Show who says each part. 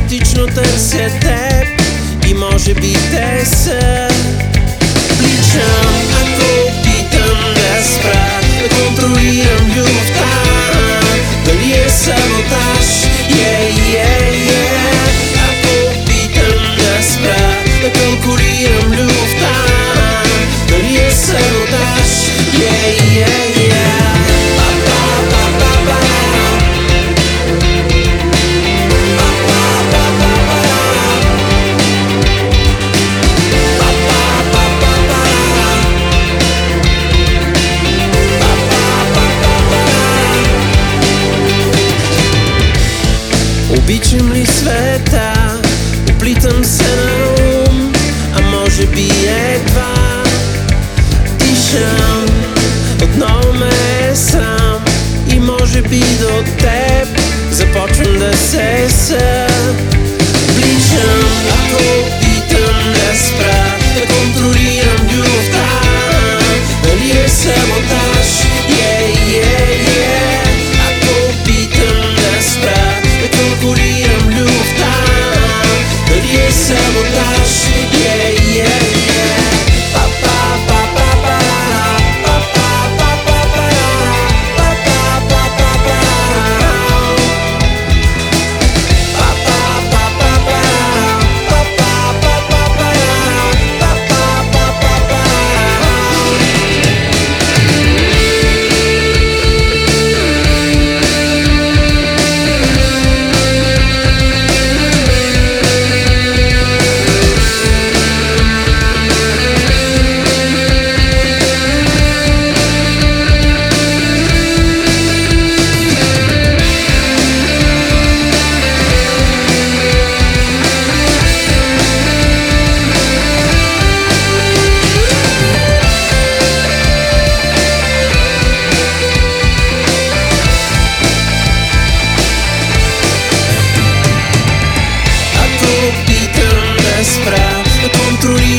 Speaker 1: хаотично търся теб и може би те са. Вличам, ако опитам да спра, да контролирам любовта. Дали е саботаж? Ако опитам да спра, да калкулирам любовта. Дали е саботаж? Обичам ли света? Оплитам се на ум, а може би едва дишам. Отново ме е срам и може би до теб започвам да се събличам. Ако опитам да спра, да контролирам любовта. Дали е саботаж? Ако опитам да спра, да конкурирам любовта. Дали е саботаж? Контролируем